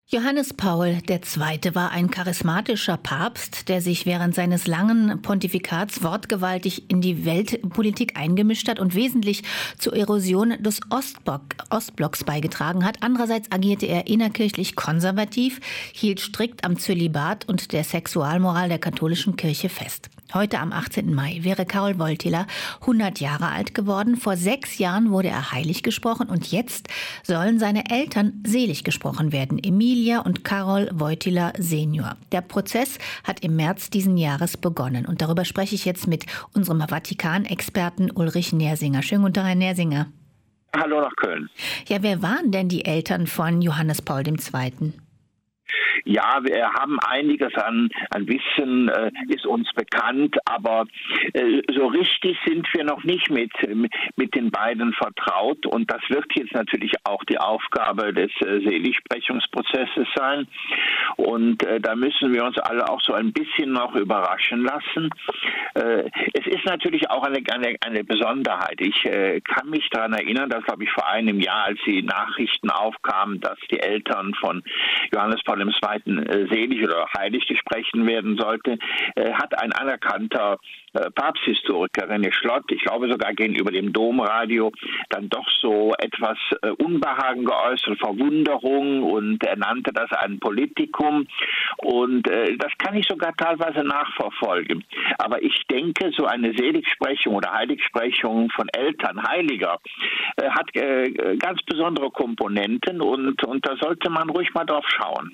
Johannes Paul II. War ein charismatischer Papst, der sich während seines langen Pontifikats wortgewaltig in die Weltpolitik eingemischt hat und wesentlich zur Erosion des Ostblocks beigetragen hat. Andererseits agierte er innerkirchlich konservativ, hielt strikt am Zölibat und der Sexualmoral der katholischen Kirche fest. Heute am 18. Mai wäre Karol Wojtyła 100 Jahre alt geworden. Vor 6 Jahren wurde er heilig gesprochen und jetzt sollen seine Eltern selig gesprochen werden. Emilia und Karol Wojtyła Senior. Der Prozess hat im März diesen Jahres begonnen und darüber spreche ich jetzt mit unserem Vatikan-Experten Ulrich Nersinger. Schönen guten Tag, Herr Nersinger. Hallo nach Köln. Ja, wer waren denn die Eltern von Johannes Paul II.? Ja, wir haben einiges an Wissen, ist uns bekannt, aber so richtig sind wir noch nicht mit den beiden vertraut. Und das wird jetzt natürlich auch die Aufgabe des Seligsprechungsprozesses sein. Und da müssen wir uns alle auch so ein bisschen noch überraschen lassen. Es ist natürlich auch eine Besonderheit. Ich kann mich daran erinnern, dass, glaube ich, vor einem Jahr, als die Nachrichten aufkamen, dass die Eltern von Johannes Paul II. Selig oder heilig gesprochen werden sollte, hat ein anerkannter Papsthistoriker René Schlott, ich glaube sogar gegenüber dem Domradio, dann doch so etwas Unbehagen geäußert, Verwunderung, und er nannte das ein Politikum, und das kann ich sogar teilweise nachverfolgen. Aber ich denke, so eine Seligsprechung oder Heiligsprechung von Eltern, Heiliger, hat ganz besondere Komponenten, und da sollte man ruhig mal drauf schauen.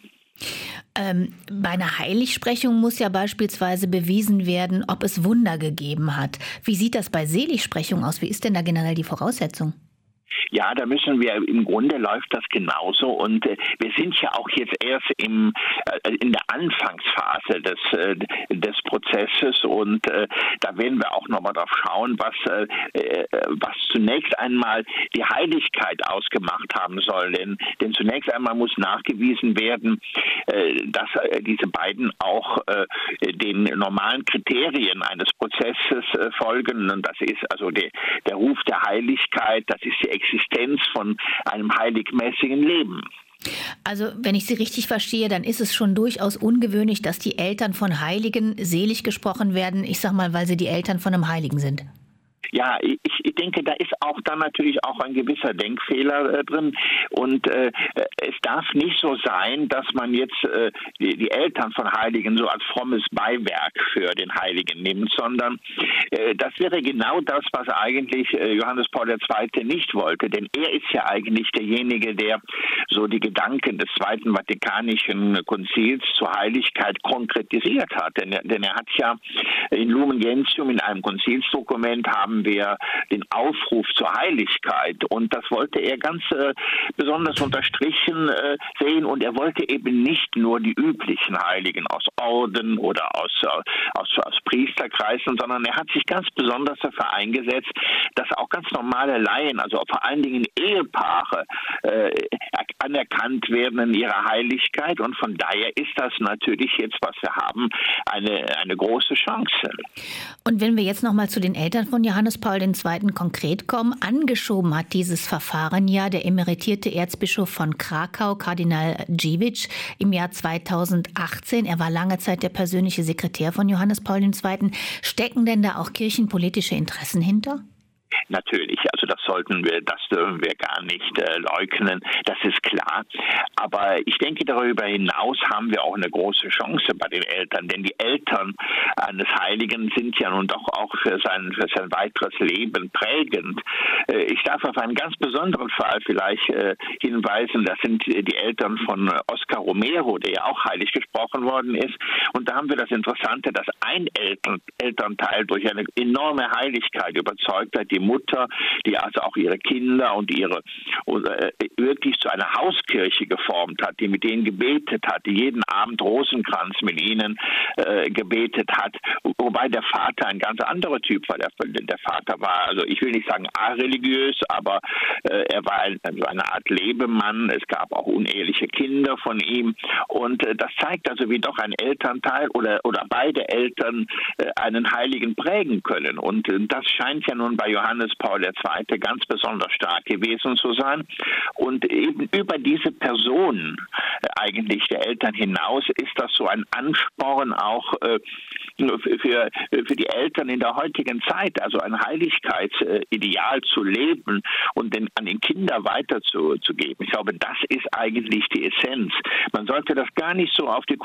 Bei einer Heiligsprechung muss ja beispielsweise bewiesen werden, ob es Wunder gegeben hat. Wie sieht das bei Seligsprechung aus? Wie ist denn da generell die Voraussetzung? Ja, da müssen wir, im Grunde läuft das genauso, und wir sind ja auch jetzt erst in der Anfangsphase des Prozesses, und da werden wir auch nochmal drauf schauen, was zunächst einmal die Heiligkeit ausgemacht haben soll, denn zunächst einmal muss nachgewiesen werden, dass diese beiden auch den normalen Kriterien eines Prozesses folgen, und das ist also der Ruf der Heiligkeit, das ist die Existenz von einem heiligmäßigen Leben. Also, wenn ich Sie richtig verstehe, dann ist es schon durchaus ungewöhnlich, dass die Eltern von Heiligen selig gesprochen werden, ich sag mal, weil sie die Eltern von einem Heiligen sind. Ja, ich denke, da ist auch dann natürlich auch ein gewisser Denkfehler drin, und es darf nicht so sein, dass man jetzt die Eltern von Heiligen so als frommes Beiwerk für den Heiligen nimmt, sondern das wäre genau das, was eigentlich Johannes Paul II. Nicht wollte, denn er ist ja eigentlich derjenige, der so die Gedanken des Zweiten Vatikanischen Konzils zur Heiligkeit konkretisiert hat, denn er hat ja in Lumen Gentium, in einem Konzilsdokument, haben wir den Aufruf zur Heiligkeit, und das wollte er ganz besonders unterstrichen sehen, und er wollte eben nicht nur die üblichen Heiligen aus Orden oder aus Priesterkreisen, sondern er hat sich ganz besonders dafür eingesetzt, dass auch ganz normale Laien, also vor allen Dingen Ehepaare, anerkannt werden in ihrer Heiligkeit, und von daher ist das natürlich jetzt, was wir haben, eine große Chance. Und wenn wir jetzt nochmal zu den Eltern von Johannes Paul II. Konkret kommen, angeschoben hat dieses Verfahren ja der emeritierte Erzbischof von Krakau, Kardinal Dziwisz, im Jahr 2018. Er war lange Zeit der persönliche Sekretär von Johannes Paul II. Stecken denn da auch kirchenpolitische Interessen hinter? Natürlich, also das dürfen wir gar nicht leugnen, das ist klar. Aber ich denke, darüber hinaus haben wir auch eine große Chance bei den Eltern, denn die Eltern eines Heiligen sind ja nun doch auch für sein weiteres Leben prägend. Ich darf auf einen ganz besonderen Fall vielleicht hinweisen, das sind die Eltern von Oscar Romero, der ja auch heilig gesprochen worden ist. Und da haben wir das Interessante, dass ein Elternteil durch eine enorme Heiligkeit überzeugt hat, die Mutter, die also auch ihre Kinder und wirklich zu einer Hauskirche geformt hat, die mit denen gebetet hat, die jeden Abend Rosenkranz mit ihnen gebetet hat, wobei der Vater ein ganz anderer Typ war. Der Vater war, also ich will nicht sagen areligiös, aber er war eine Art Lebemann. Es gab auch uneheliche Kinder von ihm, und das zeigt also, wie doch ein Elternteil oder beide Eltern einen Heiligen prägen können, und das scheint ja nun bei Johannes Paul II. Ganz besonders stark gewesen zu sein, und eben über diese Person eigentlich der Eltern hinaus ist das so ein Ansporn auch für die Eltern in der heutigen Zeit, also ein Heiligkeitsideal zu leben und an den Kinder weiterzugeben. Ich glaube, das ist eigentlich die Essenz. Man sollte das gar nicht so auf die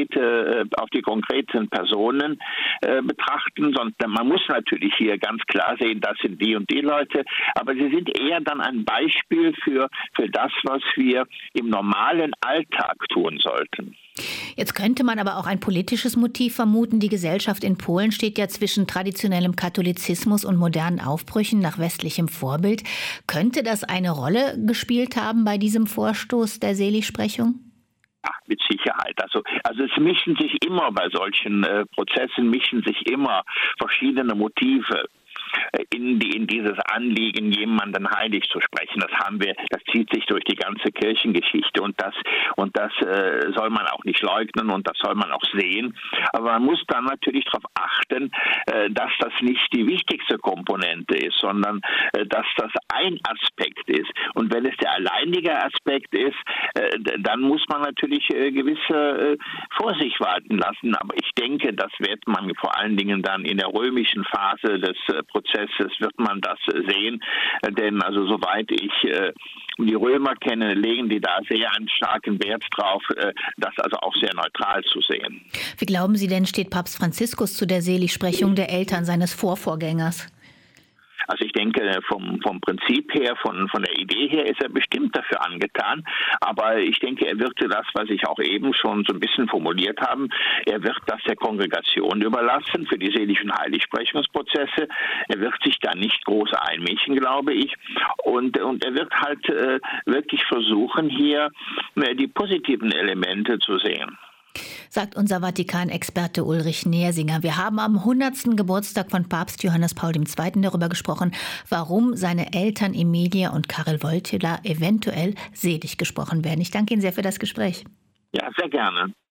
konkreten Personen betrachten, sondern man muss natürlich hier ganz klar sehen, das sind die und die Leute, aber sie sind eher dann ein Beispiel für das, was wir im normalen Alltag tun sollten. Jetzt könnte man aber auch ein politisches Motiv vermuten. Die Gesellschaft in Polen steht ja zwischen traditionellem Katholizismus und modernen Aufbrüchen nach westlichem Vorbild. Könnte das eine Rolle gespielt haben bei diesem Vorstoß der Seligsprechung? Ja, mit Sicherheit. Also es mischen sich immer bei solchen Prozessen verschiedene Motive in dieses Anliegen, jemanden heilig zu sprechen. Das zieht sich durch die ganze Kirchengeschichte und das soll man auch nicht leugnen und das soll man auch sehen. Aber man muss dann natürlich darauf achten, dass das nicht die wichtigste Komponente ist, sondern dass das ein Aspekt ist. Und wenn es der alleinige Aspekt ist, dann muss man natürlich gewisse Vorsicht walten lassen. Aber ich denke, das wird man vor allen Dingen dann in der römischen Phase des Prozesses wird man das sehen, denn also soweit ich die Römer kenne, legen die da sehr einen starken Wert drauf, das also auch sehr neutral zu sehen. Wie glauben Sie denn, steht Papst Franziskus zu der Seligsprechung der Eltern seines Vorvorgängers? Also ich denke, vom Prinzip her, von der Idee her ist er bestimmt dafür angetan. Aber ich denke, er wird das, was ich auch eben schon so ein bisschen formuliert habe, er wird das der Kongregation überlassen für die seligen Heiligsprechungsprozesse. Er wird sich da nicht groß einmischen, glaube ich. Und er wird halt wirklich versuchen, hier die positiven Elemente zu sehen. Sagt unser Vatikan-Experte Ulrich Nersinger. Wir haben am 100. Geburtstag von Papst Johannes Paul II. Darüber gesprochen, warum seine Eltern Emilia und Karel Wojtyła eventuell selig gesprochen werden. Ich danke Ihnen sehr für das Gespräch. Ja, sehr gerne.